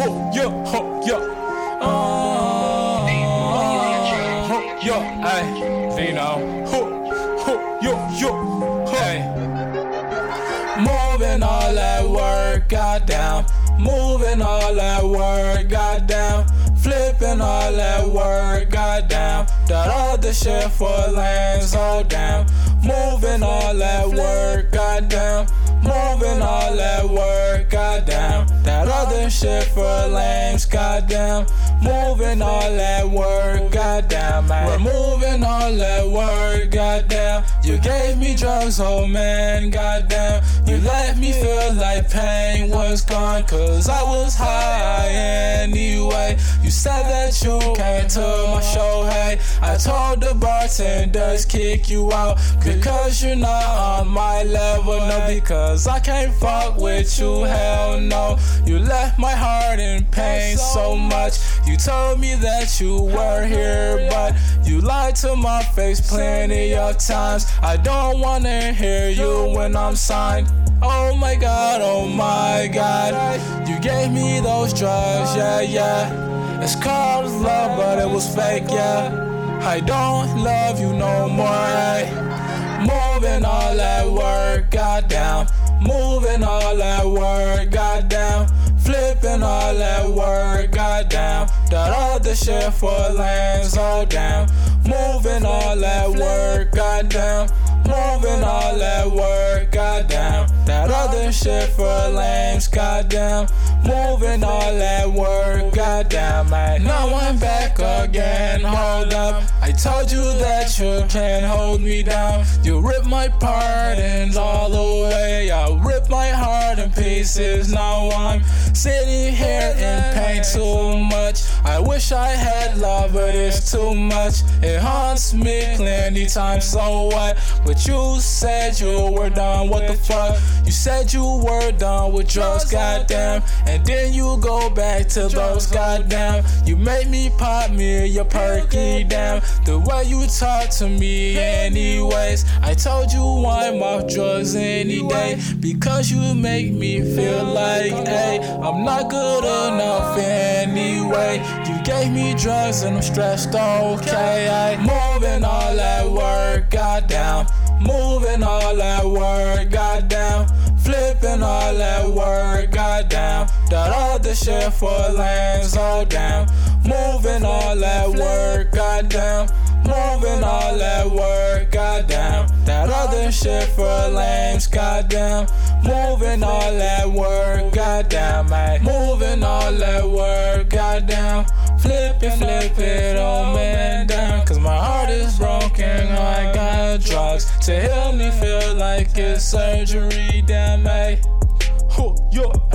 Ho, yo, ho, yo. Ho, yo, ay, Vino. Ho, yo, yo, hey. Moving all that work, goddamn. Moving all that work, goddamn. Flipping all that work, goddamn. That other shit for lanes, oh damn. Moving all that work, goddamn. Moving all that work, goddamn. That other shit for lames, goddamn. Moving all that work, goddamn. We're moving all that work, goddamn. You gave me drugs, oh man, goddamn. You let me feel like pain was gone, cause I was high anyway. You said that you came to my show, hey. I told the bartenders kick you out, because you're not on my level, no, because I can't fuck with you, hell no. You left my heart in pain so much. You told me that you were here, but you lied to my face plenty of times. I don't wanna hear you when I'm signed. Oh my god, oh my god. You gave me those drugs, yeah, yeah. It's called love, but it was fake, yeah. I don't love you no more, hey. Moving all that work, goddamn. Moving all that work, goddamn. Flipping all that work, goddamn. That other shit for lanes, oh damn. Moving all that work, goddamn. Moving all that work, goddamn. That other shit for lames, goddamn. Moving all that work, goddamn. Now I'm back again, hold up. I told you that you can't hold me down. You ripped my pardons all the way. I ripped my heart in pieces. Now I'm sitting here in pain too much. I wish I had love, but it's too much. It haunts me plenty times, so what? But you said you were done, what the fuck? You said you were done with drugs, goddamn. And then you go back to those, goddamn. You made me pop me your perky, damn. The way you talk to me anyways. I told you I'm off drugs any day, because you make me feel like, hey, I'm not good enough anyway. You gave me drugs and I'm stressed, okay. Moving all that work, goddamn. Moving all that work, goddamn. Flipping all that work, goddamn. That other shit for lanes, oh damn. Moving all that work, goddamn. Moving all that work, goddamn. That other shit for lames, goddamn. Moving all that work, goddamn. Moving all that work, goddamn. Flip it, oh man, down. Cause my heart is broken, I got drugs to help me feel like it's surgery, damn, hey. Yo,